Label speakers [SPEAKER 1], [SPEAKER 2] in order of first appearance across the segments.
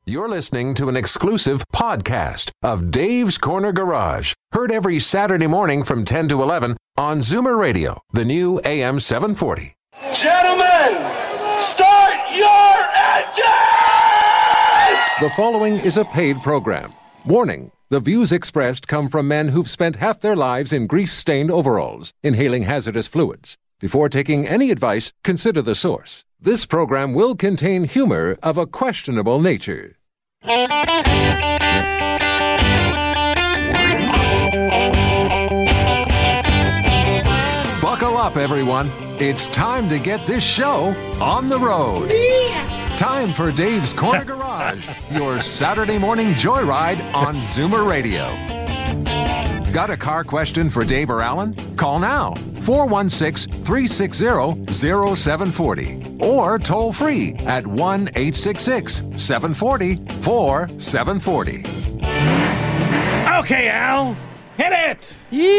[SPEAKER 1] You're listening to an exclusive podcast of Dave's Corner Garage. Heard every Saturday morning from 10 to 11 on Zoomer Radio, the new AM 740.
[SPEAKER 2] Gentlemen, start your engine!
[SPEAKER 1] The following is a paid program. Warning, the views expressed come from men who've spent half their lives in grease-stained overalls, inhaling hazardous fluids. Before taking any advice, consider the source. This program will contain humor of a questionable nature. Buckle up, everyone. It's time to get this show on the road. Time for Dave's Corner Garage, your Saturday morning joyride on Zoomer Radio. Got a car question for Dave or Alan? Call now, 416-360-0740. Or toll free at 1-866-740-4740.
[SPEAKER 3] Okay, Al, hit it!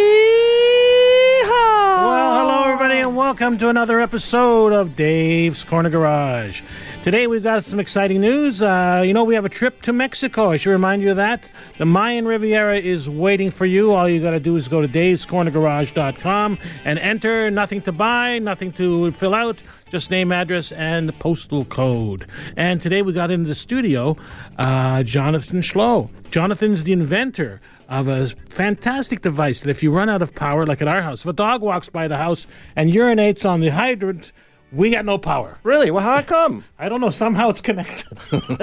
[SPEAKER 4] Yeehaw!
[SPEAKER 3] Well, hello, everybody, and welcome to another episode of Dave's Corner Garage. Today, we've got some exciting news. We have a trip to Mexico. I should remind you of that. The Mayan Riviera is waiting for you. All you got to do is go to davescornergarage.com and enter. Nothing to buy, nothing to fill out. Just name, address, and postal code. And today we got into the studio Jonathan Schloh. Jonathan's the inventor of a fantastic device that if you run out of power, like at our house, if a dog walks by the house and urinates on the hydrant, we got no power.
[SPEAKER 4] Really? Well, how come?
[SPEAKER 3] I don't know. Somehow it's connected.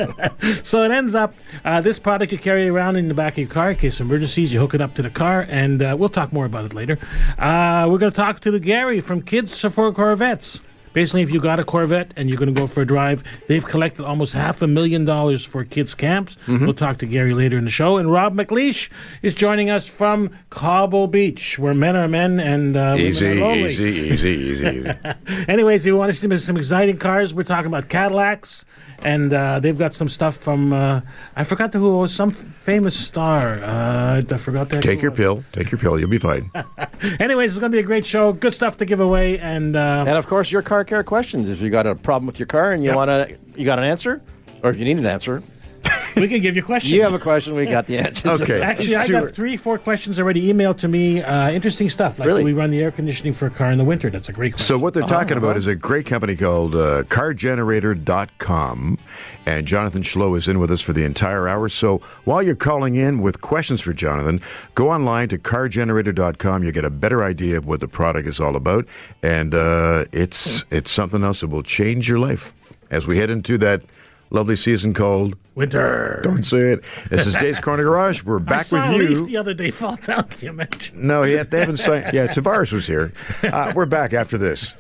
[SPEAKER 3] So it ends up, this product you carry around in the back of your car in case of emergencies. You hook it up to the car, and we'll talk more about it later. We're going to talk to Gary from Kids for Corvettes. Basically, if you got a Corvette and you're going to go for a drive, they've collected almost $500,000 for kids' camps. Mm-hmm. We'll talk to Gary later in the show. And Rob McLeish is joining us from Cobble Beach, where men are men and women are lonely.
[SPEAKER 4] Easy.
[SPEAKER 3] Anyways, if you want to see some exciting cars, we're talking about Cadillacs. And they've got some stuff from, I forgot who was, some famous star. I forgot that.
[SPEAKER 4] Take your pill. You'll be fine.
[SPEAKER 3] Anyways, it's going to be a great show. Good stuff to give away. And
[SPEAKER 5] of course, your car care questions. If you got a problem with your car and you got an answer, or if you need an answer,
[SPEAKER 3] we can give you questions.
[SPEAKER 5] You have a question, we got the answers.
[SPEAKER 3] Okay. Actually, I got 3-4 questions already emailed to me. Interesting stuff. Like,
[SPEAKER 5] really?
[SPEAKER 3] Do we run the air conditioning for a car in the winter? That's a great question.
[SPEAKER 4] So what they're talking about is a great company called CarGenerator.com. And Jonathan Schloh is in with us for the entire hour. So while you're calling in with questions for Jonathan, go online to CarGenerator.com. You'll get a better idea of what the product is all about. And it's something else that will change your life as we head into that lovely season called
[SPEAKER 3] winter.
[SPEAKER 4] Don't say it. This is Dave's Corner Garage. We're back with you. I saw
[SPEAKER 3] Leaf the other day fall down. Can you imagine?
[SPEAKER 4] No, they haven't signed. Yeah, Tavares was here. We're back after this.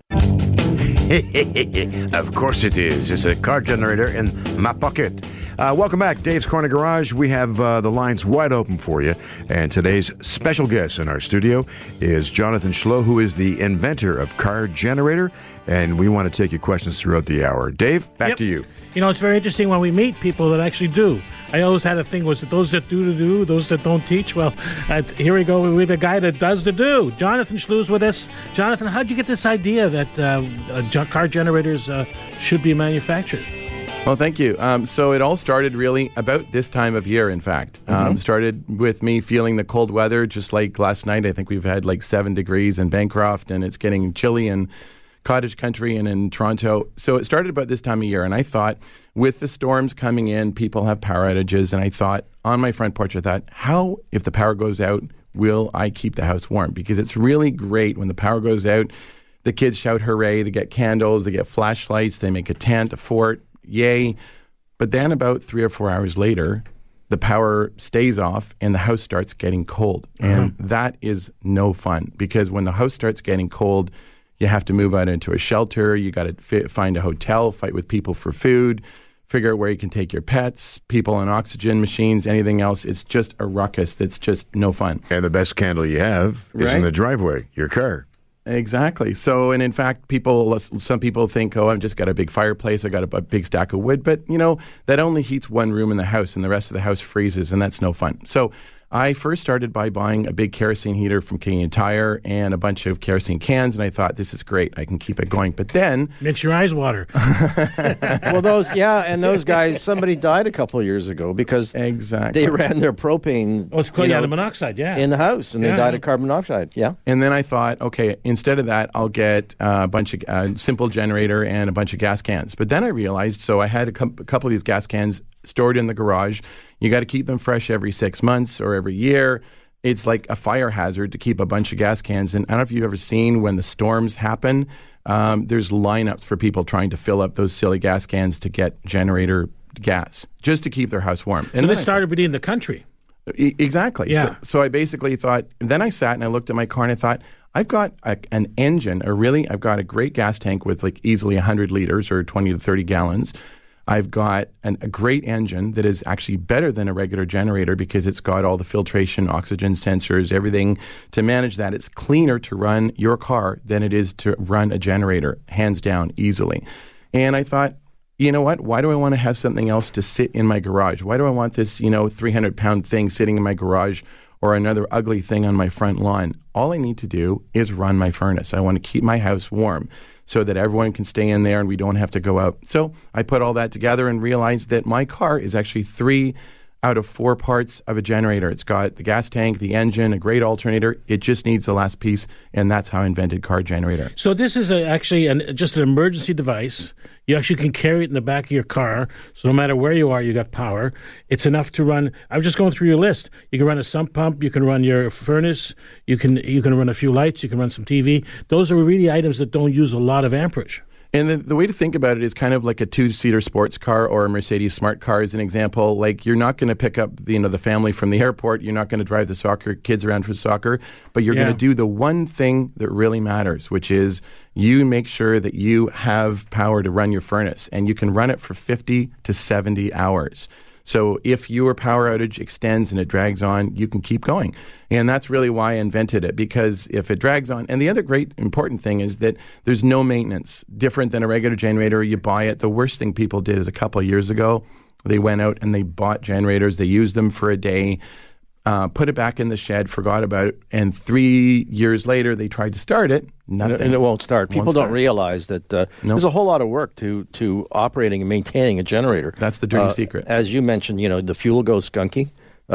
[SPEAKER 4] Of course it is. It's a car generator in my pocket. Welcome back, Dave's Corner Garage. We have the lines wide open for you. And today's special guest in our studio is Jonathan Schloh, who is the inventor of Car Generator. And we want to take your questions throughout the hour. Dave, back to you.
[SPEAKER 3] You know, it's very interesting when we meet people that actually do. I always had a thing, was it those that do, those that don't teach? Well, here we go with a guy that does the do. Jonathan Schloh's with us. Jonathan, how'd you get this idea that car generators should be manufactured?
[SPEAKER 6] Well, thank you. So it all started really about this time of year, in fact. Started with me feeling the cold weather, just like last night. I think we've had like 7 degrees in Bancroft, and it's getting chilly in Cottage Country and in Toronto. So it started about this time of year, and I thought, with the storms coming in, people have power outages, and I thought, on my front porch, I thought, how, if the power goes out, will I keep the house warm? Because it's really great when the power goes out, the kids shout hooray, they get candles, they get flashlights, they make a tent, a fort, yay. But then about 3 or 4 hours later, the power stays off and the house starts getting cold. And that is no fun, because when the house starts getting cold, you have to move out into a shelter. You got to find a hotel, fight with people for food, figure out where you can take your pets, people on oxygen machines, anything else. It's just a ruckus that's just no fun.
[SPEAKER 4] And the best candle you have is in the driveway, your car.
[SPEAKER 6] Exactly. So, and in fact, some people think, I've just got a big fireplace, I got a big stack of wood, but, that only heats one room in the house and the rest of the house freezes, and that's no fun. So I first started by buying a big kerosene heater from Canadian Tire and a bunch of kerosene cans, and I thought, this is great. I can keep it going. But then...
[SPEAKER 3] Makes your eyes water.
[SPEAKER 5] Well, those guys, somebody died a couple of years ago because they ran their propane
[SPEAKER 3] Oh, it's called the monoxide,
[SPEAKER 5] in the house, and they died of carbon monoxide,
[SPEAKER 6] And then I thought, okay, instead of that, I'll get a bunch of simple generator and a bunch of gas cans. But then I realized, so I had a couple of these gas cans stored in the garage. You got to keep them fresh every 6 months or every year. It's like a fire hazard to keep a bunch of gas cans. And I don't know if you've ever seen when the storms happen, there's lineups for people trying to fill up those silly gas cans to get generator gas just to keep their house warm.
[SPEAKER 3] And this started within the country.
[SPEAKER 6] Exactly.
[SPEAKER 3] Yeah.
[SPEAKER 6] So I basically thought, then I sat and I looked at my car and I thought, I've got an engine, I've got a great gas tank with like easily 100 liters or 20 to 30 gallons. I've got a great engine that is actually better than a regular generator because it's got all the filtration, oxygen sensors, everything to manage that. It's cleaner to run your car than it is to run a generator, hands down, easily. And I thought, you know what? Why do I want to have something else to sit in my garage? Why do I want this, 300-pound thing sitting in my garage or another ugly thing on my front lawn? All I need to do is run my furnace. I want to keep my house warm so that everyone can stay in there and we don't have to go out. So I put all that together and realized that my car is actually 3 out of 4 parts of a generator. It's got the gas tank, the engine, a great alternator. It just needs the last piece, and that's how I invented Car Generator.
[SPEAKER 3] So this is actually just an emergency device. You actually can carry it in the back of your car, so no matter where you are, you got power. It's enough to run. I was just going through your list. You can run a sump pump. You can run your furnace. You can run a few lights. You can run some TV. Those are really items that don't use a lot of amperage.
[SPEAKER 6] And the way to think about it is kind of like a 2-seater sports car or a Mercedes smart car as an example. Like you're not going to pick up the family from the airport. You're not going to drive the soccer kids around for soccer, but you're going to do the one thing that really matters, which is you make sure that you have power to run your furnace, and you can run it for 50 to 70 hours. So if your power outage extends and it drags on, you can keep going. And that's really why I invented it, because if it drags on, and the other great important thing is that there's no maintenance. Different than a regular generator, you buy it. The worst thing people did is a couple of years ago, they went out and they bought generators, they used them for a day, put it back in the shed, forgot about it, and 3 years later they tried to start it, nothing.
[SPEAKER 5] And it won't start. People don't realize that there's a whole lot of work to operating and maintaining a generator.
[SPEAKER 6] That's the dirty secret.
[SPEAKER 5] As you mentioned, the fuel goes skunky.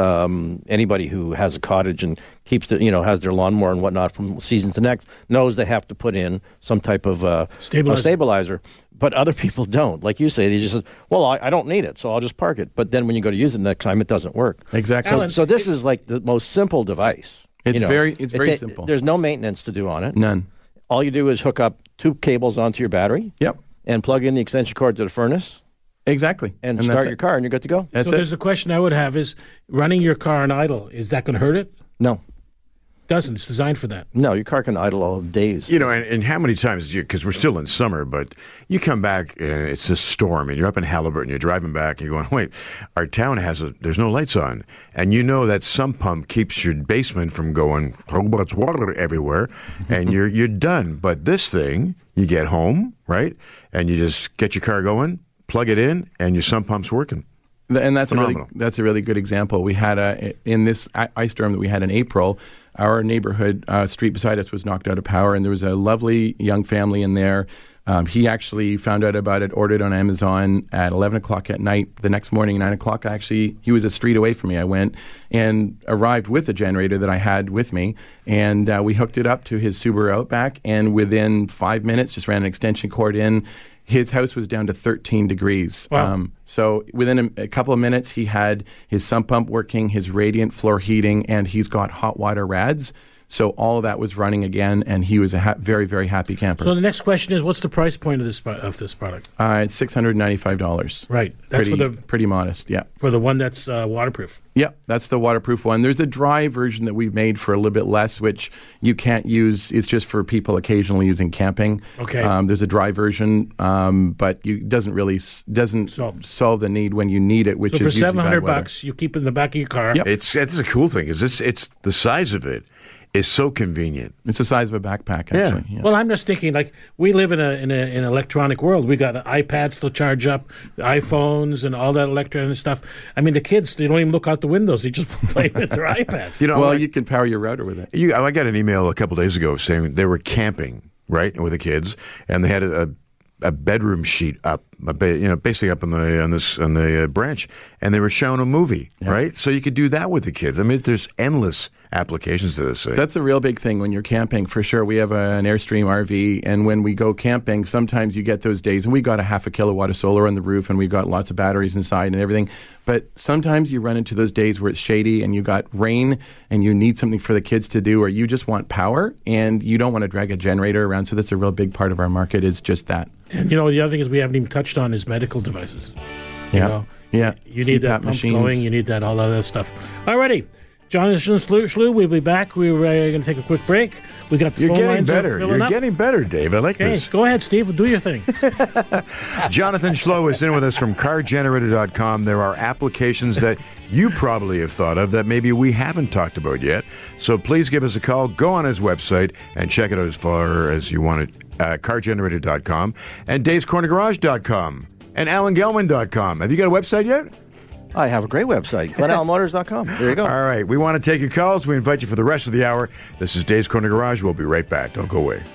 [SPEAKER 5] Anybody who has a cottage and keeps has their lawnmower and whatnot from season to next knows they have to put in some type of stabilizer. But other people don't. Like you say, they just say, well, I don't need it, so I'll just park it. But then when you go to use it next time, it doesn't work.
[SPEAKER 6] Exactly.
[SPEAKER 5] So this is like the most simple device.
[SPEAKER 6] It's very simple.
[SPEAKER 5] There's no maintenance to do on it.
[SPEAKER 6] None.
[SPEAKER 5] All you do is hook up 2 cables onto your battery.
[SPEAKER 6] Yep.
[SPEAKER 5] And plug in the extension cord to the furnace.
[SPEAKER 6] Exactly.
[SPEAKER 5] And start your car, and you're good to go.
[SPEAKER 3] So there's a question I would have is, running your car on idle, is that going to hurt it?
[SPEAKER 5] No.
[SPEAKER 3] Doesn't. It's designed for that.
[SPEAKER 5] No, your car can idle all days.
[SPEAKER 4] And how many times, because we're still in summer, but you come back and it's a storm and you're up in Haliburton, you're driving back and you're going, wait, our town there's no lights on. And that sump pump keeps your basement from going, oh, but it's water everywhere. And you're done. But this thing, you get home, right? And you just get your car going, plug it in, and your sump pump's working.
[SPEAKER 6] And that's a really good example. We had in this ice storm that we had in April, our neighborhood street beside us was knocked out of power, and there was a lovely young family in there. He actually found out about it, ordered on Amazon at 11 o'clock at night. The next morning, 9 o'clock, he was a street away from me. I went and arrived with a generator that I had with me, and we hooked it up to his Subaru Outback, and within 5 minutes, just ran an extension cord in. His house was down to 13 degrees.
[SPEAKER 3] Wow.
[SPEAKER 6] So within a couple of minutes, he had his sump pump working, his radiant floor heating, and he's got hot water rads. So all of that was running again, and he was a very, very happy camper.
[SPEAKER 3] So the next question is, what's the price point of this product?
[SPEAKER 6] It's $695.
[SPEAKER 3] Right. That's
[SPEAKER 6] pretty modest, yeah.
[SPEAKER 3] For the one that's waterproof.
[SPEAKER 6] Yeah, that's the waterproof one. There's a dry version that we've made for a little bit less, which you can't use. It's just for people occasionally using camping.
[SPEAKER 3] Okay.
[SPEAKER 6] There's a dry version, but it doesn't solve the need when you need it, which
[SPEAKER 3] so
[SPEAKER 6] is
[SPEAKER 3] for
[SPEAKER 6] usually
[SPEAKER 3] $700, you keep it in the back of your car.
[SPEAKER 6] Yep.
[SPEAKER 4] It's a cool thing. It's the size of it is so convenient.
[SPEAKER 6] It's the size of a backpack, actually. Yeah.
[SPEAKER 3] Well, I'm just thinking, like, we live in an electronic world. We got iPads to charge up, iPhones, and all that electronic stuff. I mean, the kids, they don't even look out the windows. They just play with their iPads.
[SPEAKER 6] You can power your router with it.
[SPEAKER 4] I got an email a couple days ago saying they were camping, right, with the kids, and they had a bedroom sheet up, basically up on the branch, and they were showing a movie, right? So you could do that with the kids. I mean, there's endless applications to this thing.
[SPEAKER 6] That's a real big thing when you're camping, for sure. We have an Airstream RV, and when we go camping, sometimes you get those days, and we got a 0.5 kilowatt of solar on the roof, and we got lots of batteries inside and everything. But sometimes you run into those days where it's shady, and you got rain, and you need something for the kids to do, or you just want power, and you don't want to drag a generator around. So that's a real big part of our market, is just that.
[SPEAKER 3] And the other thing is we haven't even touched on is medical devices.
[SPEAKER 6] Yeah.
[SPEAKER 3] You need that pump
[SPEAKER 6] machines.
[SPEAKER 3] going. You need that, all that other stuff. Alrighty. Jonathan Schlew, we'll be back. We're going to take a quick break. We got the phone lines
[SPEAKER 4] better.
[SPEAKER 3] filling
[SPEAKER 4] You're
[SPEAKER 3] up.
[SPEAKER 4] getting better, Dave. I like this.
[SPEAKER 3] Go ahead, Steve. Do your thing.
[SPEAKER 4] Jonathan Schlew is in with us from CarGenerator.com. There are applications that you probably have thought of that maybe we haven't talked about yet. So please give us a call. Go on his website and check it out as far as you want it. CarGenerator.com and Dave'sCornerGarage.com and AlanGelman.com. Have you got a website yet?
[SPEAKER 5] I have a great website, GlenAllenMotors.com. There you go.
[SPEAKER 4] All right. We want to take your calls. We invite you for the rest of the hour. This is Dave's Corner Garage. We'll be right back. Don't go away.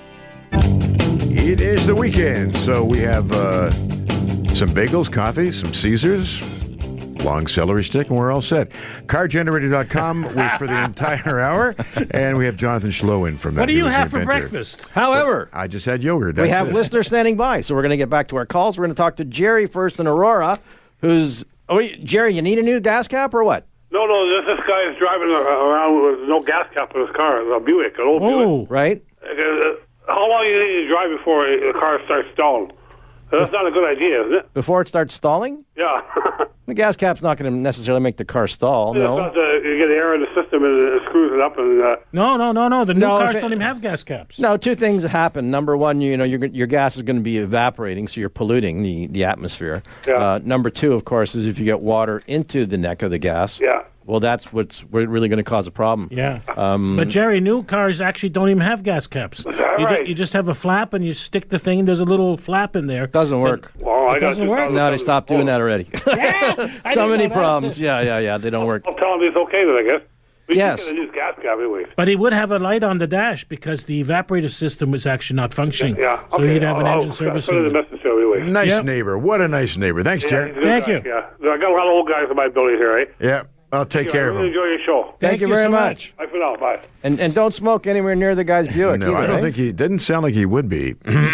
[SPEAKER 4] It is the weekend, so we have some bagels, coffee, some Caesars, long celery stick, and we're all set. CarGenerator.com for the entire hour, and we have Jonathan Schlew in from that.
[SPEAKER 3] What do you
[SPEAKER 4] He was the
[SPEAKER 3] have for
[SPEAKER 4] inventor.
[SPEAKER 3] breakfast?
[SPEAKER 5] However,
[SPEAKER 4] I just had yogurt.
[SPEAKER 5] we
[SPEAKER 4] That's
[SPEAKER 5] have
[SPEAKER 4] it.
[SPEAKER 5] listeners standing by, so we're going to get back to our calls. We're going to talk to Jerry first in Aurora, who's... Oh, Jerry, you need a new gas cap or what?
[SPEAKER 7] No, this guy is driving around with no gas cap in his car. It's a Buick, an old Buick.
[SPEAKER 5] Right?
[SPEAKER 7] How long do you need to drive before the car starts stalling? That's not a good idea, isn't it?
[SPEAKER 5] Before it starts stalling?
[SPEAKER 7] Yeah.
[SPEAKER 5] The gas cap's not going to necessarily make the car stall,
[SPEAKER 7] It's
[SPEAKER 5] no.
[SPEAKER 7] not you get air in the system and it screws it up. And
[SPEAKER 3] No. The new
[SPEAKER 5] No,
[SPEAKER 3] cars
[SPEAKER 5] if it-
[SPEAKER 3] don't even have gas caps.
[SPEAKER 5] No, two things happen. Number one, your gas is going to be evaporating, so you're polluting the atmosphere.
[SPEAKER 7] Yeah.
[SPEAKER 5] Number two, of course, is if you get water into the neck of the gas.
[SPEAKER 7] Yeah.
[SPEAKER 5] Well, that's what's really going to cause a problem.
[SPEAKER 3] Yeah. But, Jerry, new cars actually don't even have gas caps.
[SPEAKER 7] right?
[SPEAKER 3] You just have a flap, and you stick the thing, there's a little flap in there.
[SPEAKER 5] Doesn't work.
[SPEAKER 7] well,
[SPEAKER 3] It doesn't work?
[SPEAKER 5] No, they stopped doing that already.
[SPEAKER 3] Yeah, I
[SPEAKER 5] So
[SPEAKER 3] didn't
[SPEAKER 5] many
[SPEAKER 3] know that.
[SPEAKER 5] problems. Yeah, they don't work.
[SPEAKER 7] I'll tell him it's okay then, I guess. We
[SPEAKER 5] Yes.
[SPEAKER 7] can get a new gas cap anyway.
[SPEAKER 3] But he would have a light on the dash because the evaporator system was actually not functioning.
[SPEAKER 7] Yeah.
[SPEAKER 3] So
[SPEAKER 7] Okay.
[SPEAKER 3] he'd have an
[SPEAKER 7] I'll
[SPEAKER 3] engine service.
[SPEAKER 7] put it in the message show anyway.
[SPEAKER 4] Nice
[SPEAKER 3] Yep.
[SPEAKER 4] neighbor. What a nice neighbor. Thanks,
[SPEAKER 7] Yeah,
[SPEAKER 4] Jerry.
[SPEAKER 7] he's a good
[SPEAKER 3] Thank
[SPEAKER 7] guy,
[SPEAKER 3] you.
[SPEAKER 7] Yeah. I got a lot of old guys in my building here, right?
[SPEAKER 4] Yeah. I'll take care
[SPEAKER 7] I
[SPEAKER 4] of
[SPEAKER 7] really
[SPEAKER 4] him.
[SPEAKER 7] enjoy your show.
[SPEAKER 5] Thank you very
[SPEAKER 3] so
[SPEAKER 5] much.
[SPEAKER 7] Bye for now. Bye.
[SPEAKER 5] And don't smoke anywhere near the guy's Buick
[SPEAKER 4] No,
[SPEAKER 5] either,
[SPEAKER 4] I don't
[SPEAKER 5] right?
[SPEAKER 4] think he didn't sound like he would be.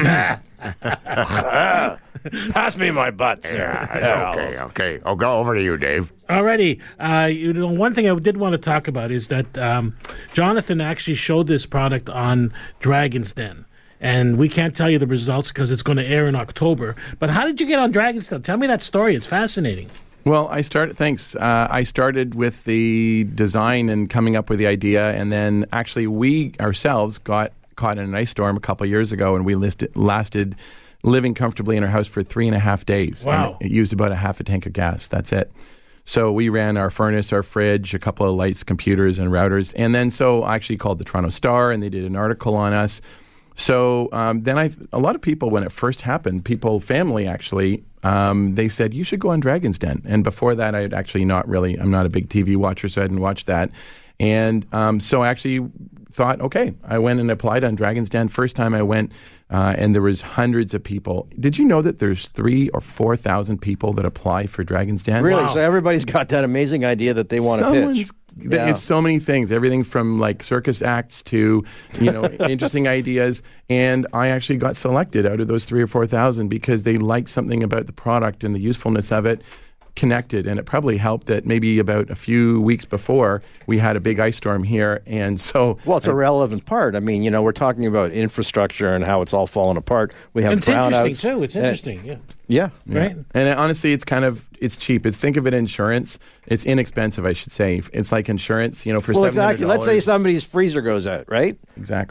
[SPEAKER 5] Pass me my butt.
[SPEAKER 4] Okay. I'll go over to you, Dave.
[SPEAKER 3] Alrighty. One thing I did want to talk about is that Jonathan actually showed this product on Dragon's Den. And we can't tell you the results because it's going to air in October. But how did you get on Dragon's Den? Tell me that story. It's fascinating.
[SPEAKER 6] Well, I started with the design and coming up with the idea, and then actually we ourselves got caught in an ice storm a couple of years ago, and we lasted living comfortably in our house for 3.5 days.
[SPEAKER 3] Wow.
[SPEAKER 6] And it used about a half a tank of gas. That's it. So we ran our furnace, our fridge, a couple of lights, computers, and routers. And then so I actually called the Toronto Star, and they did an article on us. So then a lot of people, when it first happened, family actually, they said, you should go on Dragon's Den. And before that, I'm not a big TV watcher, so I hadn't watched that. And so I actually thought, okay, I went and applied on Dragon's Den. First time I went, and there was hundreds of people. Did you know that there's 3,000 or 4,000 people that apply for Dragon's Den?
[SPEAKER 5] Really?
[SPEAKER 3] Wow.
[SPEAKER 5] So everybody's got that amazing idea that they want to pitch. Yeah.
[SPEAKER 6] It's so many things, everything from like circus acts to, interesting ideas. And I actually got selected out of those 3,000 or 4,000 because they liked something about the product and the usefulness of it. Connected, and it probably helped that maybe about a few weeks before we had a big ice storm here, and so
[SPEAKER 5] Well, it's a relevant part. I mean, we're talking about infrastructure and how it's all falling apart. We have
[SPEAKER 3] It's
[SPEAKER 5] brownouts.
[SPEAKER 3] interesting, too. It's interesting, yeah.
[SPEAKER 5] Yeah.
[SPEAKER 3] Right?
[SPEAKER 6] And honestly, it's cheap. Think of it insurance. It's inexpensive, I should say. It's like insurance, for $700.
[SPEAKER 5] Well, exactly. Let's say somebody's freezer goes out, right?
[SPEAKER 6] Exactly.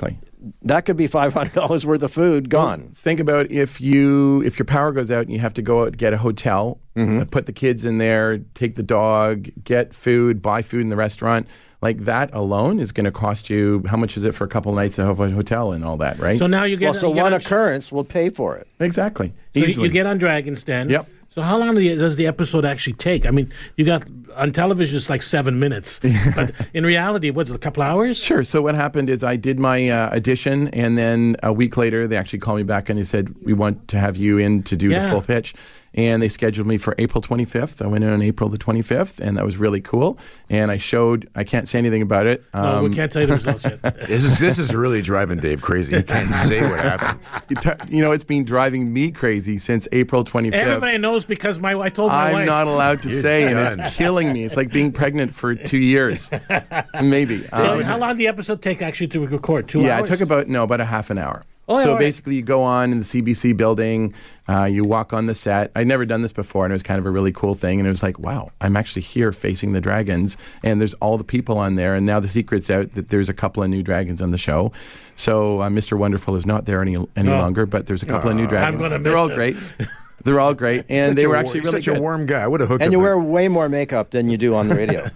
[SPEAKER 5] that could be $500 worth of food gone.
[SPEAKER 6] Think about if your power goes out and you have to go out and get a hotel, put the kids in there, take the dog, get food, buy food in the restaurant. Like that alone is going to cost you, how much is it for a couple of nights to have a hotel and all that, right?
[SPEAKER 3] So now you get...
[SPEAKER 5] one occurrence will pay for it.
[SPEAKER 6] Exactly.
[SPEAKER 3] So you get on Dragon's Den.
[SPEAKER 6] Yep.
[SPEAKER 3] So how long does the episode actually take? I mean, you got on television it's like 7 minutes, but in reality, what's it, a couple hours?
[SPEAKER 6] Sure. So what happened is I did my audition, and then a week later they actually called me back and they said, we want to have you in to do the full pitch. And they scheduled me for April 25th. I went in on April the 25th, and that was really cool. And I can't say anything about it.
[SPEAKER 3] No, we can't tell you the results yet.
[SPEAKER 4] This is really driving Dave crazy. He can't say what happened.
[SPEAKER 6] It's been driving me crazy since April 25th.
[SPEAKER 3] Everybody knows because I told my wife.
[SPEAKER 6] I'm not allowed to say, and it's killing me. It's like being pregnant for 2 years. Maybe.
[SPEAKER 3] So how long did the episode take actually to record? 2 hours?
[SPEAKER 6] Yeah, it took about a half an hour.
[SPEAKER 3] Oh,
[SPEAKER 6] so
[SPEAKER 3] right.
[SPEAKER 6] basically, you go on in the CBC building, you walk on the set. I'd never done this before, and it was kind of a really cool thing. And it was like, wow, I'm actually here facing the dragons, and there's all the people on there. And now the secret's out that there's a couple of new dragons on the show. So Mr. Wonderful is not there any longer, but there's a couple of new dragons.
[SPEAKER 3] I'm going to miss
[SPEAKER 6] They're all
[SPEAKER 3] it.
[SPEAKER 6] great. They're all great, and they were actually really
[SPEAKER 4] such
[SPEAKER 6] good.
[SPEAKER 4] a warm guy. I would have hooked
[SPEAKER 5] And
[SPEAKER 4] up
[SPEAKER 5] you
[SPEAKER 4] the-
[SPEAKER 5] wear way more makeup than you do on the radio.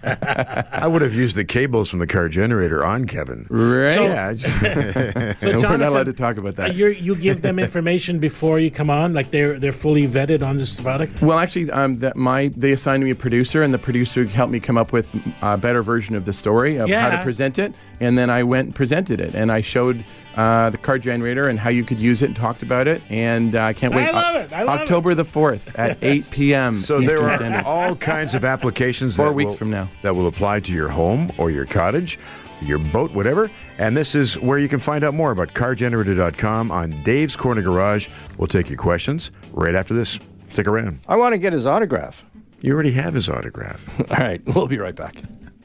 [SPEAKER 4] I would have used the cables from the car generator on Kevin.
[SPEAKER 6] Right?
[SPEAKER 3] So-
[SPEAKER 4] Yeah.
[SPEAKER 3] So
[SPEAKER 6] We're not
[SPEAKER 3] Jonathan,
[SPEAKER 6] allowed to talk about that.
[SPEAKER 3] You give them information before you come on, like they're fully vetted on this product.
[SPEAKER 6] Well, actually, they assigned me a producer, and the producer helped me come up with a better version of the story of how to present it. And then I went and presented it, and I showed the car generator and how you could use it and talked about it. And I can't wait.
[SPEAKER 3] I love
[SPEAKER 6] October the 4th at 8 p.m.
[SPEAKER 4] So
[SPEAKER 6] Eastern
[SPEAKER 4] there are
[SPEAKER 6] Standard.
[SPEAKER 4] all kinds of applications
[SPEAKER 6] 4 weeks from now
[SPEAKER 4] that will apply to your home or your cottage, your boat, whatever. And this is where you can find out more about cargenerator.com on Dave's Corner Garage. We'll take your questions right after this. Stick around.
[SPEAKER 5] I want to get his autograph.
[SPEAKER 4] You already have his autograph.
[SPEAKER 5] All right, we'll be right back.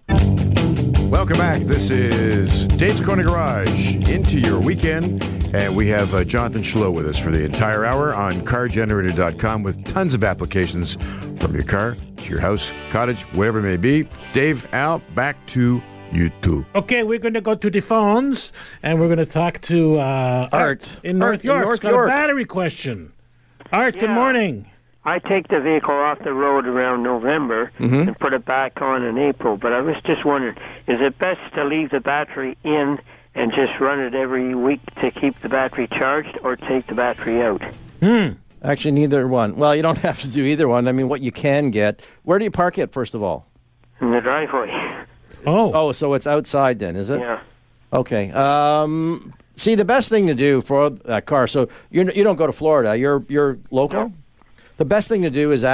[SPEAKER 4] Welcome back. This is Dave's Corner Garage into your weekend. And we have Jonathan Schlow with us for the entire hour on cargenerator.com with tons of applications from your car to your house, cottage, whatever it may be. Dave, Al, back to you two.
[SPEAKER 3] Okay, we're going to go to the phones, and we're going to talk to Art in North York. He's got a battery question. Art, good morning.
[SPEAKER 8] I take the vehicle off the road around November and put it back on in April, but I was just wondering, is it best to leave the battery in and just run it every week to keep the battery charged, or take the battery out?
[SPEAKER 5] Actually, neither one. Well, you don't have to do either one. I mean, what you can get... Where do you park it, first of all?
[SPEAKER 8] In the driveway.
[SPEAKER 5] Oh, so it's outside then, is it?
[SPEAKER 8] Yeah.
[SPEAKER 5] Okay. See, the best thing to do for that car... So you don't go to Florida. You're local?
[SPEAKER 8] No.
[SPEAKER 5] The best thing to do is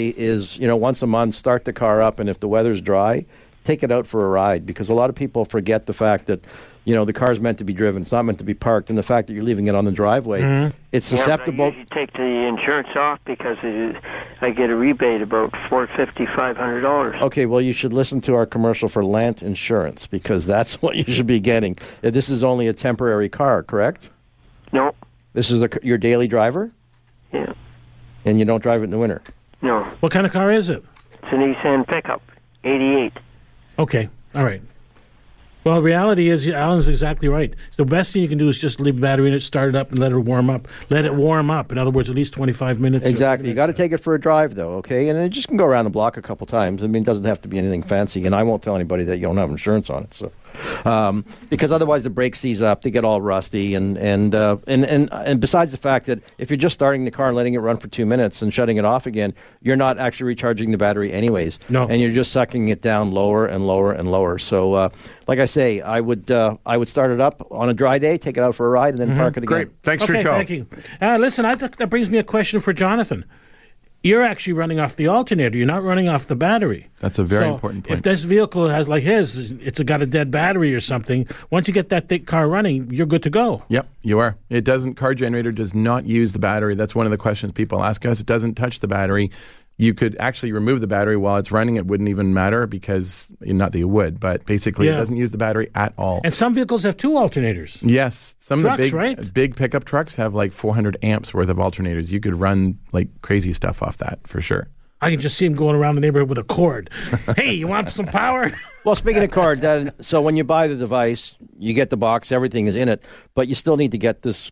[SPEAKER 5] once a month, start the car up, and if the weather's dry, take it out for a ride, because a lot of people forget the fact that, the car's meant to be driven. It's not meant to be parked, and the fact that you're leaving it on the driveway, it's susceptible.
[SPEAKER 8] Yeah, but I usually take the insurance off because I get a rebate about $450, $500.
[SPEAKER 5] Okay, well, you should listen to our commercial for Lant Insurance, because that's what you should be getting. This is only a temporary car, correct?
[SPEAKER 8] No.
[SPEAKER 5] This is your daily driver?
[SPEAKER 8] Yeah.
[SPEAKER 5] And you don't drive it in the winter?
[SPEAKER 8] No.
[SPEAKER 3] What kind of car is it?
[SPEAKER 8] It's a Nissan pickup, 88.
[SPEAKER 3] Okay, all right. Well, reality is, Alan's exactly right. The best thing you can do is just leave the battery in it, start it up, and let it warm up. Let it warm up. In other words, at least 25 minutes.
[SPEAKER 5] Exactly. You got to take it for a drive, though, okay? And it just can go around the block a couple times. I mean, it doesn't have to be anything fancy. And I won't tell anybody that you don't have insurance on it. So, because otherwise the brakes seize up, they get all rusty. And besides the fact that if you're just starting the car and letting it run for 2 minutes and shutting it off again, you're not actually recharging the battery anyways.
[SPEAKER 3] No.
[SPEAKER 5] And you're just sucking it down lower and lower and lower. So, like I say, I would start it up on a dry day, take it out for a ride, and then park it again.
[SPEAKER 4] Great. Thanks for your call.
[SPEAKER 3] Thank you. Listen, that brings me a question for Jonathan. You're actually running off the alternator. You're not running off the battery.
[SPEAKER 6] That's a very important point.
[SPEAKER 3] If this vehicle has, like his, it's got a dead battery or something, once you get that thick car running, you're good to go.
[SPEAKER 6] Yep, you are. Car generator does not use the battery. That's one of the questions people ask us. It doesn't touch the battery. You could actually remove the battery while it's running. It wouldn't even matter because, not that you would, but basically it doesn't use the battery at all.
[SPEAKER 3] And some vehicles have two alternators.
[SPEAKER 6] Yes. Some
[SPEAKER 3] trucks,
[SPEAKER 6] of the
[SPEAKER 3] right?
[SPEAKER 6] big pickup trucks have like 400 amps worth of alternators. You could run like crazy stuff off that for sure.
[SPEAKER 3] I can just see him going around the neighborhood with a cord. Hey, you want some power?
[SPEAKER 5] Well, speaking of cord, so when you buy the device, you get the box, everything is in it, but you still need to get this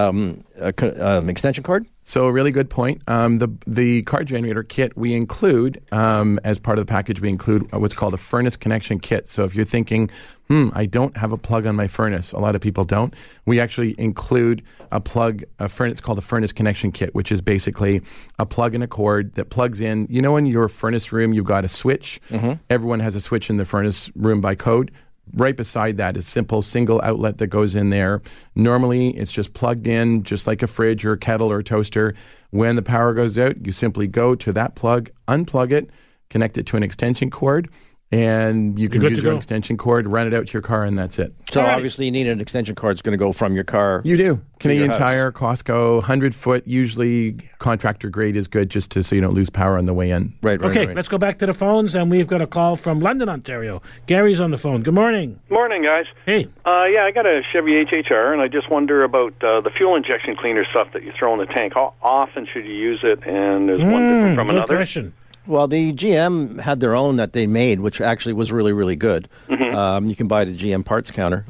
[SPEAKER 5] extension cord?
[SPEAKER 6] So a really good point. The car generator kit we include, as part of the package, we include what's called a furnace connection kit. So if you're thinking, I don't have a plug on my furnace, a lot of people don't, we actually include a plug, it's called a furnace connection kit, which is basically a plug and a cord that plugs in. You know, in your furnace room, you've got a switch. Mm-hmm. Everyone has a switch in the furnace room by code. Right beside that is a simple single outlet that goes in there. Normally, it's just plugged in, just like a fridge or a kettle or a toaster. When the power goes out, you simply go to that plug, unplug it, connect it to an extension cord, and you can use your extension cord, run it out to your car, and that's it.
[SPEAKER 5] So obviously you need an extension cord that's going to go from your car.
[SPEAKER 6] You do. Canadian Tire, Costco, 100-foot, usually contractor grade is good just so you don't lose power on the way in.
[SPEAKER 5] Right.
[SPEAKER 3] Okay, let's go back to the phones, and we've got a call from London, Ontario. Gary's on the phone. Good morning.
[SPEAKER 9] Morning, guys.
[SPEAKER 3] Hey.
[SPEAKER 9] I got a Chevy HHR, and I just wonder about the fuel injection cleaner stuff that you throw in the tank. How often should you use it, and is one different from another?
[SPEAKER 3] Good question.
[SPEAKER 5] Well, the GM had their own that they made, which actually was really, really good. Mm-hmm. You can buy the GM parts counter.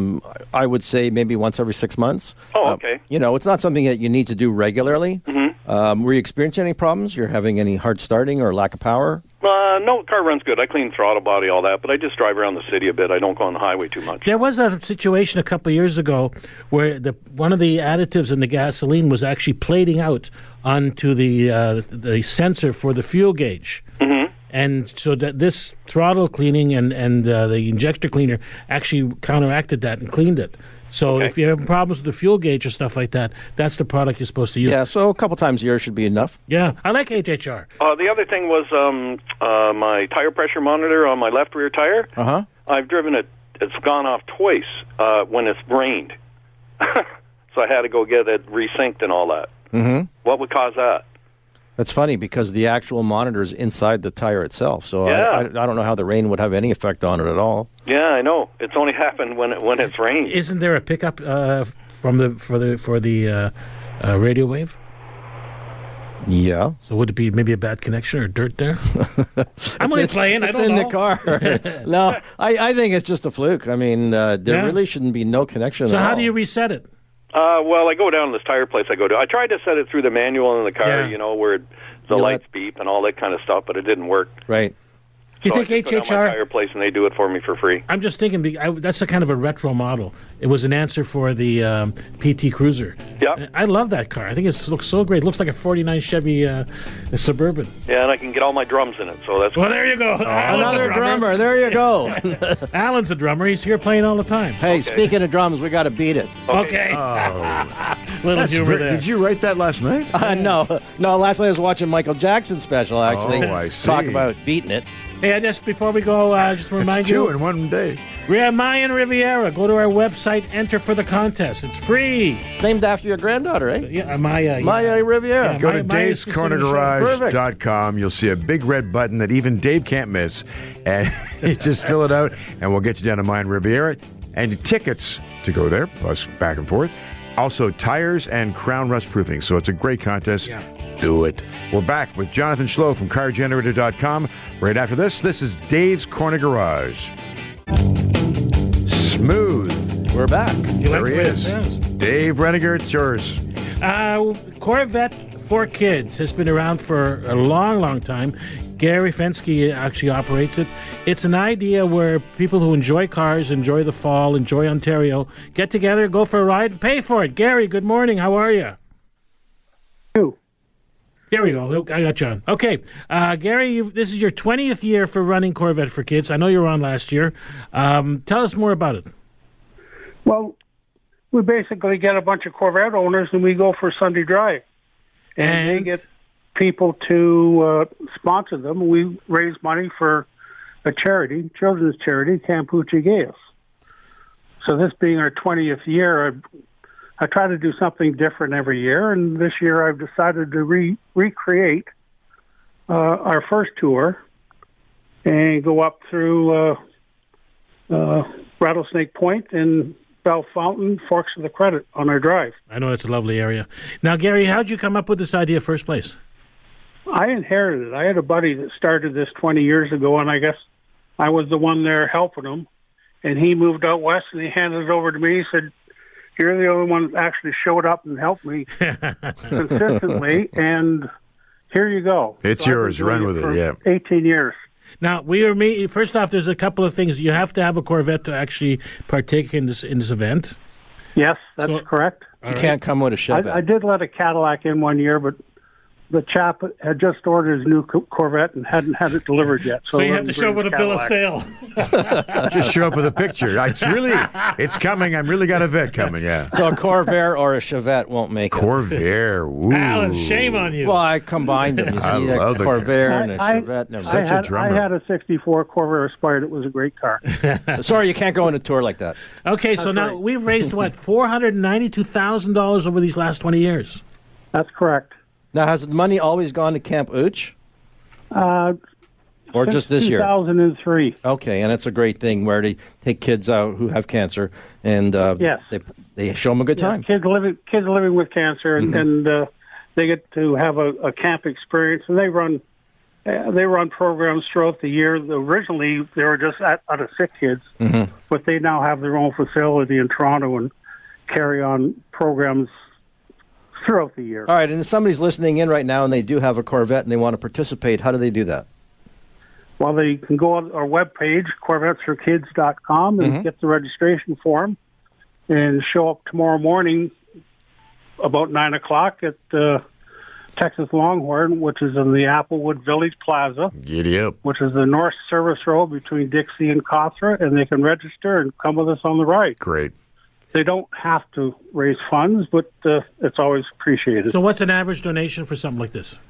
[SPEAKER 5] I would say maybe once every 6 months.
[SPEAKER 9] Oh, okay.
[SPEAKER 5] It's not something that you need to do regularly. Mm-hmm. Were you experiencing any problems? You're having any hard starting or lack of power?
[SPEAKER 9] No, the car runs good. I clean throttle body, all that, but I just drive around the city a bit. I don't go on the highway too much.
[SPEAKER 3] There was a situation a couple of years ago where one of the additives in the gasoline was actually plating out onto the sensor for the fuel gauge. Mm-hmm. And so that this throttle cleaning and the injector cleaner actually counteracted that and cleaned it. So if you're having problems with the fuel gauge or stuff like that, that's the product you're supposed to use.
[SPEAKER 5] Yeah, so a couple times a year should be enough.
[SPEAKER 3] Yeah, I like HHR.
[SPEAKER 9] The other thing was my tire pressure monitor on my left rear tire.
[SPEAKER 5] Uh-huh.
[SPEAKER 9] I've driven it. It's gone off twice when it's rained. So I had to go get it resynced and all that.
[SPEAKER 5] Mm-hmm.
[SPEAKER 9] What would cause that?
[SPEAKER 5] That's funny because the actual monitor is inside the tire itself. So I don't know how the rain would have any effect on it at all.
[SPEAKER 9] Yeah, I know. It's only happened when it's rained.
[SPEAKER 3] Isn't there a pickup for the radio wave?
[SPEAKER 5] Yeah.
[SPEAKER 3] So would it be maybe a bad connection or dirt there? I'm only playing.
[SPEAKER 5] It's
[SPEAKER 3] I don't know.
[SPEAKER 5] in the car. No, I think it's just a fluke. I mean, there really shouldn't be no connection
[SPEAKER 3] So
[SPEAKER 5] at all.
[SPEAKER 3] how do you reset it?
[SPEAKER 9] Well, I go down to this tire place I go to. I tried to set it through the manual in the car, where the lights beep and all that kind of stuff, but it didn't work.
[SPEAKER 5] Right.
[SPEAKER 3] Do you think
[SPEAKER 9] I just go down my tire place and they do it for me for free?
[SPEAKER 3] I'm just thinking that's a kind of a retro model. It was an answer for the PT Cruiser.
[SPEAKER 9] Yeah.
[SPEAKER 3] I love that car. I think it looks so great. It looks like a 49 Chevy Suburban.
[SPEAKER 9] Yeah, and I can get all my drums in it, so that's...
[SPEAKER 3] Well, there you go.
[SPEAKER 5] Another drummer. There you go.
[SPEAKER 3] Alan's a drummer. He's here playing all the time.
[SPEAKER 5] Hey, speaking of drums, we got to beat it.
[SPEAKER 3] Okay. Little humor there.
[SPEAKER 4] Did you write that last night?
[SPEAKER 5] No. Last night I was watching Michael Jackson's special, actually.
[SPEAKER 4] Oh, I see.
[SPEAKER 5] Talk about beating it.
[SPEAKER 3] Hey, just before we go, just remind you.
[SPEAKER 4] It's 2 in one day.
[SPEAKER 3] Mayan Riviera. Go to our website, enter for the contest. It's free.
[SPEAKER 5] It's named after your granddaughter, right?
[SPEAKER 3] Yeah, Maya.
[SPEAKER 5] Maya Riviera.
[SPEAKER 3] Yeah,
[SPEAKER 4] Go to
[SPEAKER 3] Maya's
[SPEAKER 4] davescornergarage.com. You'll see a big red button that even Dave can't miss. And you just fill it out, and we'll get you down to Mayan Riviera. And tickets to go there, plus back and forth. Also, tires and crown rust proofing. So it's a great contest.
[SPEAKER 3] Yeah.
[SPEAKER 4] Do it. We're back with Jonathan Schlow from CarGenerator.com. Right after this is Dave's Corner Garage. Smooth.
[SPEAKER 5] We're back.
[SPEAKER 4] There he is. Dave Reniger, it's yours.
[SPEAKER 3] Corvette for Kids has been around for a long, long time. Gary Fensky actually operates it. It's an idea where people who enjoy cars, enjoy the fall, enjoy Ontario, get together, go for a ride, and pay for it. Gary, good morning. How are you? There we go. I got you on. Okay. Gary, this is your 20th year for running Corvette for Kids. I know you were on last year. Tell us more about it.
[SPEAKER 10] Well, we basically get a bunch of Corvette owners and we go for Sunday drive. And they get people to sponsor them. We raise money for a charity, children's charity, Campucci Gaius. So this being our 20th year, I try to do something different every year, and this year I've decided to recreate our first tour and go up through Rattlesnake Point and Bell Fountain, Forks of the Credit on our drive.
[SPEAKER 3] I know it's a lovely area. Now, Gary, how'd you come up with this idea first place?
[SPEAKER 10] I inherited it. I had a buddy that started this 20 years ago, and I guess I was the one there helping him. And he moved out west, and he handed it over to me. He said, "You're the only one that actually showed up and helped me consistently, and here you go."
[SPEAKER 4] It's yours. Run with it, yeah.
[SPEAKER 10] 18 years.
[SPEAKER 3] Now, first off, there's a couple of things. You have to have a Corvette to actually partake in this event.
[SPEAKER 10] Yes, that's correct.
[SPEAKER 5] You can't come with a Chevette.
[SPEAKER 10] I did let a Cadillac in one year, but the chap had just ordered his new Corvette and hadn't had it delivered yet.
[SPEAKER 3] So you have to show up with a bill of sale.
[SPEAKER 4] Just show up with a picture. It's coming. I've really got a vet coming, yeah.
[SPEAKER 5] So a Corvair or a Chevette won't make it.
[SPEAKER 4] Corvair, ooh.
[SPEAKER 3] Alan, shame on you.
[SPEAKER 5] Well, I combined them. You see, a Corvair and a Chevette.
[SPEAKER 10] I had a 64 Corvair Aspire. It was a great car.
[SPEAKER 5] Sorry, you can't go on a tour like that.
[SPEAKER 3] Okay, so now we've raised, $492,000 over these last 20 years?
[SPEAKER 10] That's correct.
[SPEAKER 5] Now, has the money always gone to Camp Ooch? Or just this year?
[SPEAKER 10] 2003.
[SPEAKER 5] Okay, and it's a great thing where they take kids out who have cancer and they show them a good time.
[SPEAKER 10] Kids living with cancer, and they get to have a camp experience, and they run programs throughout the year. Originally, they were just out of sick kids, but they now have their own facility in Toronto and carry on programs throughout the year.
[SPEAKER 5] All right, and if somebody's listening in right now and they do have a Corvette and they want to participate, how do they do that?
[SPEAKER 10] Well, they can go on our webpage, CorvettesForKids.com, and get the registration form and show up tomorrow morning about 9 o'clock at Texas Longhorn, which is in the Applewood Village Plaza.
[SPEAKER 4] Giddy up.
[SPEAKER 10] Which is the North Service Road between Dixie and Cawthra, and they can register and come with us on the ride.
[SPEAKER 4] Great.
[SPEAKER 10] They don't have to raise funds, but it's always appreciated.
[SPEAKER 3] So what's an average donation for something like this?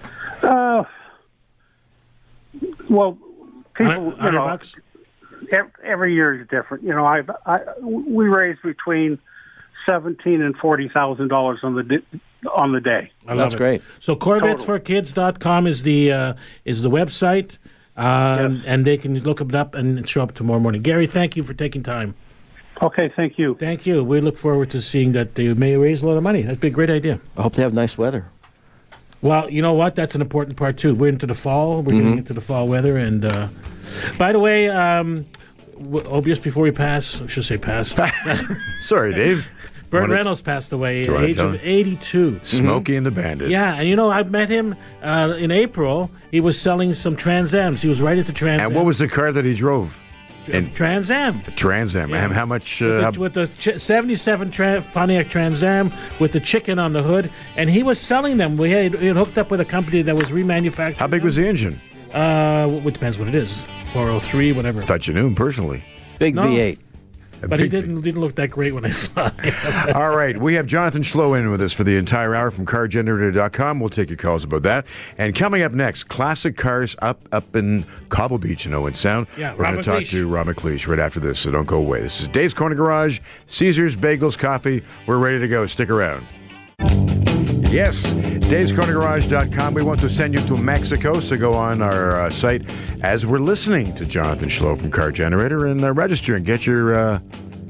[SPEAKER 10] Well, people,
[SPEAKER 3] $100?
[SPEAKER 10] Every year is different. We raise between $17,000 and $40,000 on the day.
[SPEAKER 5] That's great.
[SPEAKER 3] So CorvettesForKids.com is the website, and they can look it up and show up tomorrow morning. Gary, thank you for taking time.
[SPEAKER 10] Okay, thank you.
[SPEAKER 3] Thank you. We look forward to seeing that they may raise a lot of money. That'd be a great idea.
[SPEAKER 5] I hope they have nice weather.
[SPEAKER 3] Well, you know what? That's an important part, too. We're into the fall. We're getting into the fall weather. And, by the way, just before we pass, I should say pass.
[SPEAKER 4] Sorry, Dave.
[SPEAKER 3] Burt Reynolds passed away at the age of 82.
[SPEAKER 4] Smokey and the Bandit.
[SPEAKER 3] Yeah, and I met him in April. He was selling some Trans Ams. He was right into Trans Am.
[SPEAKER 4] And what was the car that he drove?
[SPEAKER 3] Trans Am.
[SPEAKER 4] Trans Am. Yeah. How much?
[SPEAKER 3] With the 77 Pontiac Trans Am with the chicken on the hood, and he was selling them. We had hooked up with a company that was remanufacturing.
[SPEAKER 4] How big was the engine?
[SPEAKER 3] It depends what it is. 403, whatever.
[SPEAKER 4] I thought you knew him personally.
[SPEAKER 5] Big V8.
[SPEAKER 3] But he didn't look that great when I saw him.
[SPEAKER 4] All right. We have Jonathan Schlow in with us for the entire hour from CarGenerator.com. We'll take your calls about that. And coming up next, classic cars up in Cobble Beach in Owen Sound.
[SPEAKER 3] Yeah,
[SPEAKER 4] we're going to talk to Rob McLeish right after this, so don't go away. This is Dave's Corner Garage, Caesars, Bagels, Coffee. We're ready to go. Stick around. Yes, Dave'sCornerGarage.com. We want to send you to Mexico, so go on our site as we're listening to Jonathan Schlow from Car Generator and register and get yourself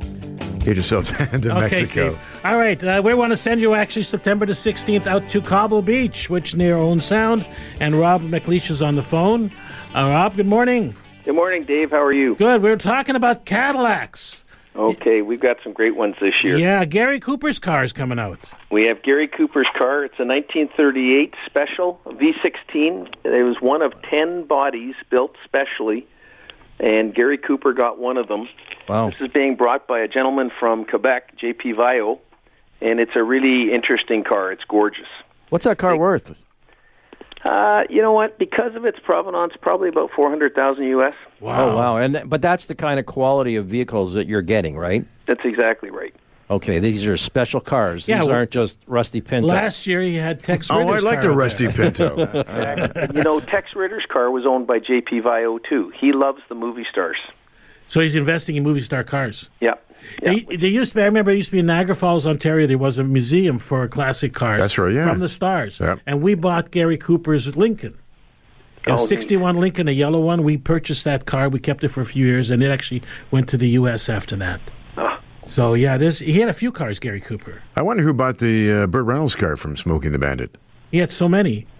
[SPEAKER 4] to Mexico.
[SPEAKER 3] Steve. All right, we want to send you actually September the 16th out to Cobble Beach, which near Owen Sound, and Rob McLeish is on the phone. Rob, good morning.
[SPEAKER 11] Good morning, Dave. How are you?
[SPEAKER 3] Good. We're talking about Cadillacs.
[SPEAKER 11] Okay, we've got some great ones this year.
[SPEAKER 3] Yeah, Gary Cooper's car is coming out.
[SPEAKER 11] We have Gary Cooper's car. It's a 1938 Special V16. It was one of 10 bodies built specially, and Gary Cooper got one of them.
[SPEAKER 5] Wow.
[SPEAKER 11] This is being brought by a gentleman from Quebec, J.P. Vaillant, and it's a really interesting car. It's gorgeous.
[SPEAKER 5] What's that car worth?
[SPEAKER 11] You know what? Because of its provenance, probably about $400,000 US.
[SPEAKER 5] Wow! Oh, wow! But that's the kind of quality of vehicles that you're getting, right?
[SPEAKER 11] That's exactly right.
[SPEAKER 5] Okay, these are special cars. These aren't just Rusty Pinto.
[SPEAKER 3] Last year he had Tex Ritter's
[SPEAKER 4] car. Oh, I like the Rusty Pinto.
[SPEAKER 11] Tex Ritter's car was owned by J.P. Vaillant, too. He loves the movie stars.
[SPEAKER 3] So he's investing in movie star cars.
[SPEAKER 11] Yeah.
[SPEAKER 3] I remember it used to be in Niagara Falls, Ontario. There was a museum for classic cars.
[SPEAKER 4] That's right, yeah.
[SPEAKER 3] From the stars.
[SPEAKER 4] Yep.
[SPEAKER 3] And we bought Gary Cooper's Lincoln. A 61 Lincoln, a yellow one. We purchased that car. We kept it for a few years, and it actually went to the U.S. after that. So, yeah, he had a few cars, Gary Cooper.
[SPEAKER 4] I wonder who bought the Burt Reynolds car from Smokey and the Bandit.
[SPEAKER 3] He had so many.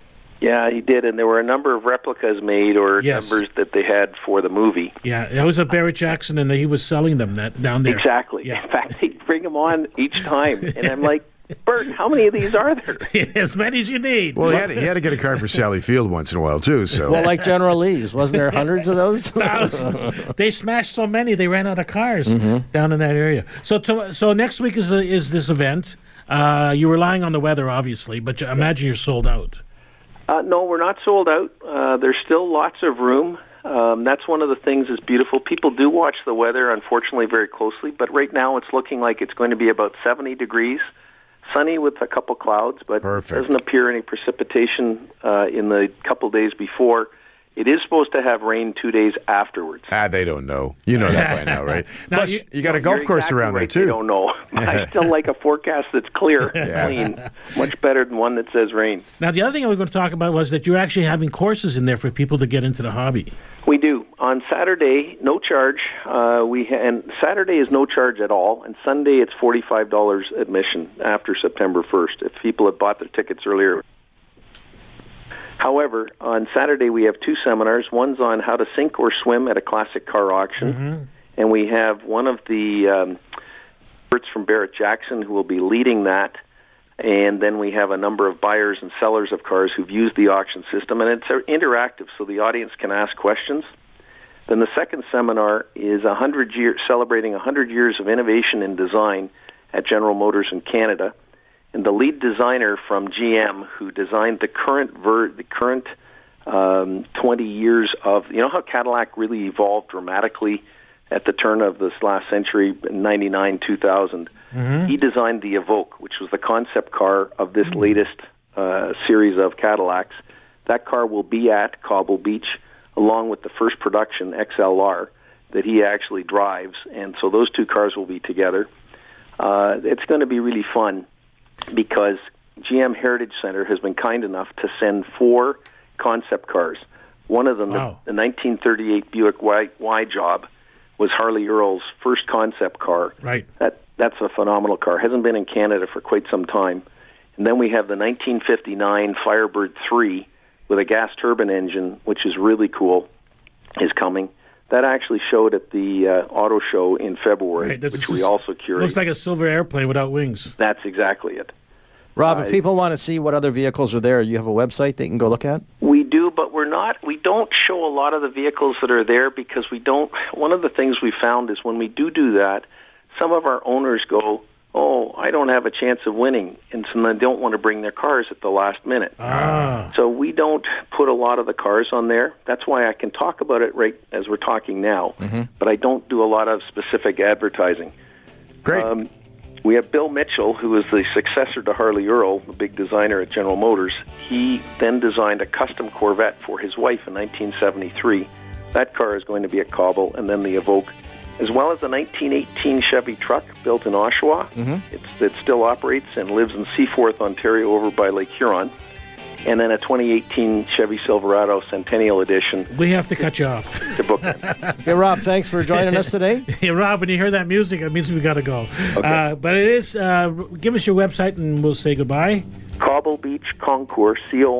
[SPEAKER 11] Yeah, he did, and there were a number of replicas made or numbers that they had for the movie.
[SPEAKER 3] Yeah, that was a Barrett Jackson, and he was selling them down there.
[SPEAKER 11] Exactly. Yeah. In fact, he'd bring them on each time, and I'm like, Bert, how many of these are there?
[SPEAKER 3] As many as you need.
[SPEAKER 4] Well, he had to get a car for Sally Field once in a while, too. So,
[SPEAKER 5] well, like General Lee's. Wasn't there hundreds of those?
[SPEAKER 3] Thousands. They smashed so many, they ran out of cars down in that area. So next week is this event. You're relying on the weather, obviously, but I imagine you're sold out.
[SPEAKER 11] No, we're not sold out. There's still lots of room. That's one of the things that's beautiful. People do watch the weather, unfortunately, very closely, but right now it's looking like it's going to be about 70 degrees, sunny with a couple clouds, but doesn't appear any precipitation in the couple days before. It is supposed to have rain 2 days afterwards.
[SPEAKER 4] They don't know. You know that by now, right? Plus, you got a golf course around there, too.
[SPEAKER 11] They don't know. I still like a forecast that's clear, clean, much better than one that says rain.
[SPEAKER 3] Now, the other thing I was going to talk about was that you're actually having courses in there for people to get into the hobby.
[SPEAKER 11] We do. On Saturday, no charge. And Saturday is no charge at all, and Sunday it's $45 admission after September 1st. If people had bought their tickets earlier. However, on Saturday we have two seminars. One's on how to sink or swim at a classic car auction, and we have one of the experts from Barrett Jackson who will be leading that, and then we have a number of buyers and sellers of cars who've used the auction system, and it's interactive, so the audience can ask questions. Then the second seminar is celebrating 100 years of innovation in design at General Motors in Canada. And the lead designer from GM, who designed the current 20 years of, you know how Cadillac really evolved dramatically at the turn of this last century, 99, 2000. He designed the Evoque, which was the concept car of this latest series of Cadillacs. That car will be at Cobble Beach, along with the first production XLR that he actually drives. And so those two cars will be together. It's going to be really fun, because GM Heritage Center has been kind enough to send 4 concept cars. One of them, the 1938 Buick Y Job, was Harley Earl's first concept car.
[SPEAKER 3] Right.
[SPEAKER 11] That's a phenomenal car. Hasn't been in Canada for quite some time. And then we have the 1959 Firebird 3 with a gas turbine engine, which is really cool, is coming. That actually showed at the auto show in February, which we also curated.
[SPEAKER 3] Looks like a silver airplane without wings.
[SPEAKER 11] That's exactly it.
[SPEAKER 5] Rob, if people want to see what other vehicles are there, you have a website they can go look at?
[SPEAKER 11] We do, but we don't show a lot of the vehicles that are there because one of the things we found is when we do that, some of our owners go, I don't have a chance of winning, and so they don't want to bring their cars at the last minute. So we don't put a lot of the cars on there. That's why I can talk about it right as we're talking now, but I don't do a lot of specific advertising.
[SPEAKER 4] Great.
[SPEAKER 11] We have Bill Mitchell, who is the successor to Harley Earl, the big designer at General Motors. He then designed a custom Corvette for his wife in 1973. That car is going to be at Cobble, and then the Evoque, as well as a 1918 Chevy truck built in Oshawa. It still operates and lives in Seaforth, Ontario, over by Lake Huron. And then a 2018 Chevy Silverado Centennial Edition.
[SPEAKER 3] We have to cut you off.
[SPEAKER 11] To book.
[SPEAKER 5] Hey, Rob, thanks for joining us today.
[SPEAKER 3] Hey, Rob, when you hear that music, it means we got to go.
[SPEAKER 11] Okay.
[SPEAKER 3] But it is, give us your website and we'll say goodbye.
[SPEAKER 11] Cobble Beach Concours,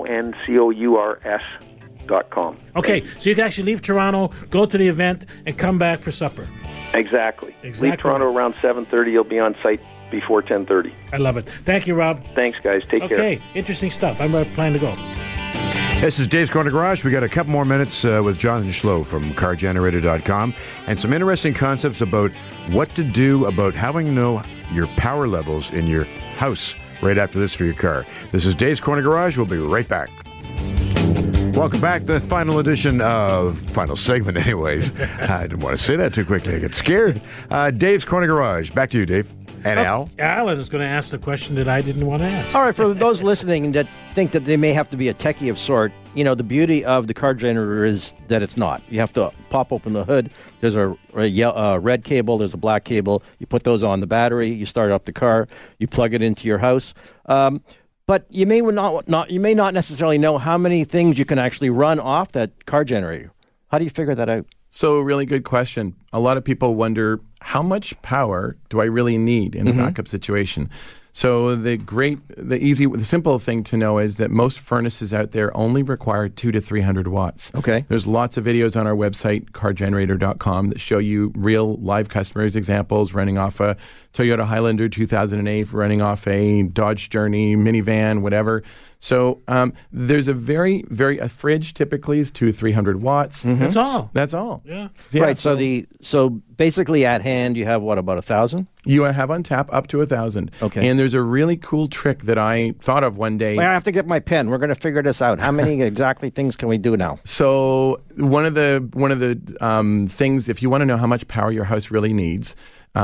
[SPEAKER 11] CONCOURS.com.
[SPEAKER 3] Okay, so you can actually leave Toronto, go to the event, and come back for supper.
[SPEAKER 11] Exactly. Leave Toronto around 7:30. You'll be on site before 10:30.
[SPEAKER 3] I love it. Thank you, Rob.
[SPEAKER 11] Thanks, guys. Take care.
[SPEAKER 3] Okay, interesting stuff. I'm planning to go.
[SPEAKER 4] This is Dave's Corner Garage. We got a couple more minutes with Jonathan Schlow from CarGenerator.com and some interesting concepts about what to do about having to know your power levels in your house right after this for your car. This is Dave's Corner Garage. We'll be right back. Welcome back. The final segment anyways. I didn't want to say that too quickly. I get scared. Dave's Corner Garage. Back to you, Dave. And Al?
[SPEAKER 3] Alan is going to ask the question that I didn't want to ask.
[SPEAKER 5] All right, for those listening that think that they may have to be a techie of sort, the beauty of the car generator is that it's not. You have to pop open the hood. There's a red cable. There's a black cable. You put those on the battery. You start up the car. You plug it into your house. But you may not necessarily know how many things you can actually run off that car generator. How do you figure that out?
[SPEAKER 6] So, really good question. A lot of people wonder, how much power do I really need in a backup situation? So the simple thing to know is that most furnaces out there only require 200 to 300 watts.
[SPEAKER 5] Okay.
[SPEAKER 6] There's lots of videos on our website, cargenerator.com, that show you real live customers examples running off a Toyota Highlander 2008, running off a Dodge Journey minivan, whatever. So there's a a fridge typically is 200 to 300 watts.
[SPEAKER 5] Mm-hmm.
[SPEAKER 6] That's all.
[SPEAKER 3] Yeah.
[SPEAKER 5] Right. So basically at hand you have about 1,000?
[SPEAKER 6] You have on tap up to 1,000.
[SPEAKER 5] Okay.
[SPEAKER 6] And there's a really cool trick that I thought of one day.
[SPEAKER 5] Well, I have to get my pen. We're going to figure this out. How many exactly things can we do now?
[SPEAKER 6] So one of the things, if you want to know how much power your house really needs,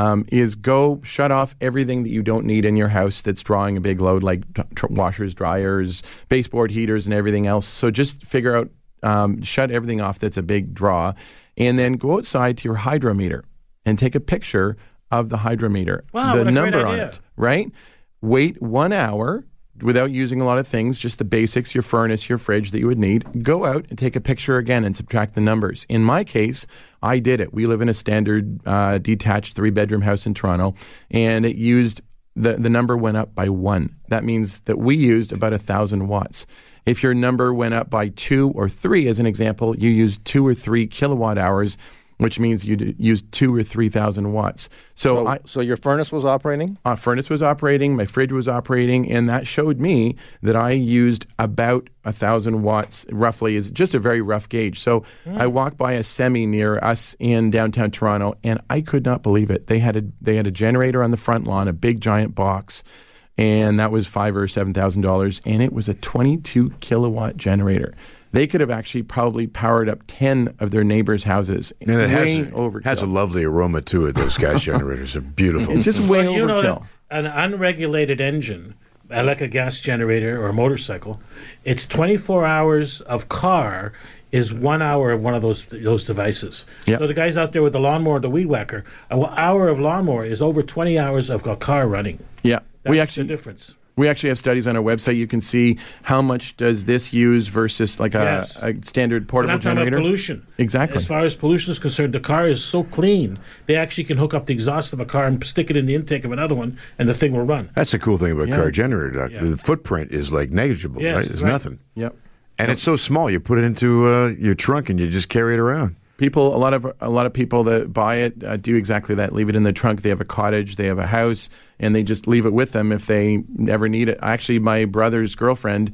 [SPEAKER 6] is go shut off everything that you don't need in your house that's drawing a big load, like washers, dryers, baseboard heaters, and everything else. So just figure out, shut everything off that's a big draw, and then go outside to your hydrometer and take a picture of the hydrometer,
[SPEAKER 3] wow,
[SPEAKER 6] the
[SPEAKER 3] what a
[SPEAKER 6] number
[SPEAKER 3] great
[SPEAKER 6] on
[SPEAKER 3] idea.
[SPEAKER 6] it, right? Wait 1 hour without using a lot of things, just the basics, your furnace, your fridge that you would need. Go out and take a picture again and subtract the numbers. In my case, I did it. We live in a standard detached 3-bedroom house in Toronto, and it used the number went up by 1. That means that we used about 1,000 watts. If your number went up by 2 or 3, as an example, you used 2 or 3 kilowatt hours, which means you used 2,000 or 3,000 watts. So
[SPEAKER 5] your furnace was operating?
[SPEAKER 6] Furnace was operating, my fridge was operating, and that showed me that I used about 1,000 watts, roughly, is just a very rough gauge. So I walked by a semi near us in downtown Toronto, and I could not believe it. They had a generator on the front lawn, a big giant box, and that was $5,000 or $7,000, and it was a 22 kilowatt generator. They could have actually probably powered up 10 of their neighbors' houses.
[SPEAKER 4] And it has a lovely aroma to it. Those gas generators are beautiful.
[SPEAKER 6] It's just way overkill.
[SPEAKER 3] Know, an unregulated engine, like a gas generator or a motorcycle, it's 24 hours of car is 1 hour of one of those devices.
[SPEAKER 6] Yep.
[SPEAKER 3] So the guys out there with the lawnmower, the weed whacker, an hour of lawnmower is over 20 hours of a car running.
[SPEAKER 6] Yeah.
[SPEAKER 3] That's the difference.
[SPEAKER 6] We actually have studies on our website. You can see how much does this use versus like a standard portable generator.
[SPEAKER 3] About pollution.
[SPEAKER 6] Exactly.
[SPEAKER 3] As far as pollution is concerned, the car is so clean, they actually can hook up the exhaust of a car and stick it in the intake of another one, and the thing will run.
[SPEAKER 4] That's the cool thing about car generator. The footprint is like negligible, right? It's nothing.
[SPEAKER 6] Yep.
[SPEAKER 4] And it's so small. You put it into your trunk and you just carry it around.
[SPEAKER 6] A lot of people that buy it do exactly that. Leave it in the trunk. They have a cottage, they have a house, and they just leave it with them if they ever need it. Actually, my brother's girlfriend,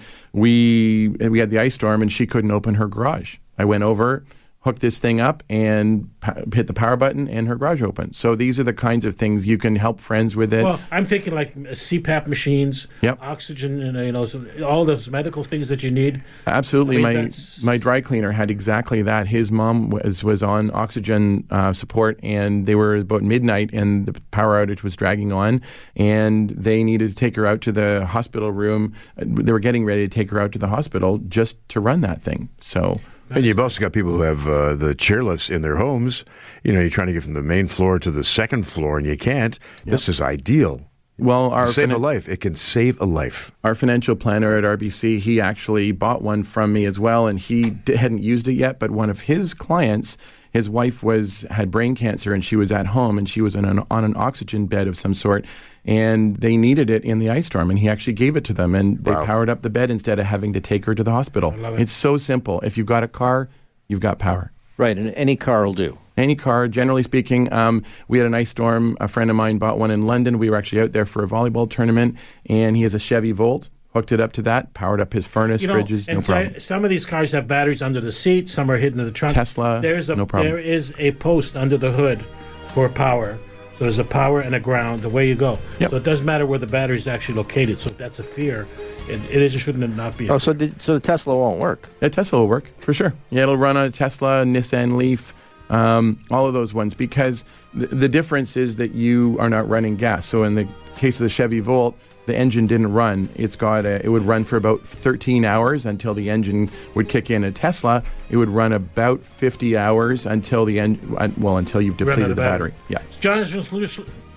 [SPEAKER 6] we had the ice storm, and she couldn't open her garage. I went over, hooked this thing up, and hit the power button, and her garage opened. So these are the kinds of things you can help friends with it.
[SPEAKER 3] Well, I'm thinking like CPAP machines,
[SPEAKER 6] yep.
[SPEAKER 3] oxygen, and all those medical things that you need.
[SPEAKER 6] Absolutely, my dry cleaner had exactly that. His mom was on oxygen support, and they were about midnight, and the power outage was dragging on, and they needed to take her out to the hospital room. They were getting ready to take her out to the hospital just to run that thing. So.
[SPEAKER 4] And you've also got people who have the chairlifts in their homes. You know, you're trying to get from the main floor to the second floor, and you can't. Yep. This is ideal.
[SPEAKER 6] Well,
[SPEAKER 4] save a life. It can save a life.
[SPEAKER 6] Our financial planner at RBC, he actually bought one from me as well, and he hadn't used it yet. But one of his clients, his wife had brain cancer, and she was at home, and she was on an oxygen bed of some sort, and they needed it in the ice storm, and he actually gave it to them, and they powered up the bed instead of having to take her to the hospital. It's so simple. If you've got a car, you've got power.
[SPEAKER 5] Right, and any car will do.
[SPEAKER 6] Any car, generally speaking. We had an ice storm. A friend of mine bought one in London. We were actually out there for a volleyball tournament, and he has a Chevy Volt. Hooked it up to that, powered up his furnace, fridges, no problem.
[SPEAKER 3] Some of these cars have batteries under the seat, some are hidden in the trunk.
[SPEAKER 6] Tesla, no problem.
[SPEAKER 3] There is a post under the hood for power. So there's a power and a ground, away you go.
[SPEAKER 6] Yep.
[SPEAKER 3] So it doesn't matter where the battery is actually located. So if that's a fear, it shouldn't not be.
[SPEAKER 5] So the Tesla won't work?
[SPEAKER 6] Yeah, Tesla will work, for sure. Yeah, it'll run on a Tesla, Nissan Leaf, all of those ones, because the difference is that you are not running gas. So in the case of the Chevy Volt, the engine didn't run. It would run for about 13 hours until the engine would kick in. A Tesla, it would run about 50 hours until until you've depleted the battery. Yeah.
[SPEAKER 3] John,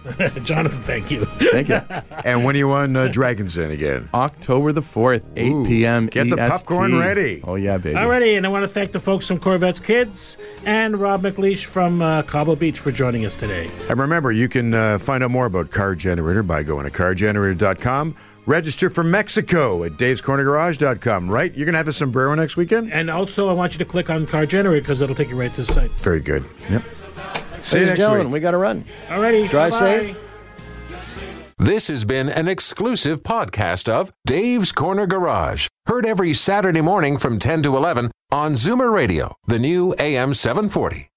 [SPEAKER 3] Jonathan, thank you.
[SPEAKER 6] Thank you.
[SPEAKER 4] And when are you on Dragon's Den again?
[SPEAKER 6] October the 4th, 8 p.m.
[SPEAKER 4] Get the
[SPEAKER 6] EST.
[SPEAKER 4] popcorn ready.
[SPEAKER 6] Oh, yeah, baby.
[SPEAKER 3] Alrighty, and I want to thank the folks from Corvettes Kids and Rob McLeish from Cobble Beach for joining us today.
[SPEAKER 4] And remember, you can find out more about Car Generator by going to cargenerator.com. Register for Mexico at davescornergarage.com, right? You're going to have a sombrero next weekend?
[SPEAKER 3] And also, I want you to click on Car Generator because it'll take you right to the site.
[SPEAKER 4] Very good. Yep.
[SPEAKER 5] See you next week. We got to run.
[SPEAKER 3] Alrighty.
[SPEAKER 5] Drive
[SPEAKER 3] bye-bye.
[SPEAKER 5] safe.
[SPEAKER 1] This has been an exclusive podcast of Dave's Corner Garage. Heard every Saturday morning from 10 to 11 on Zoomer Radio, the new AM 740.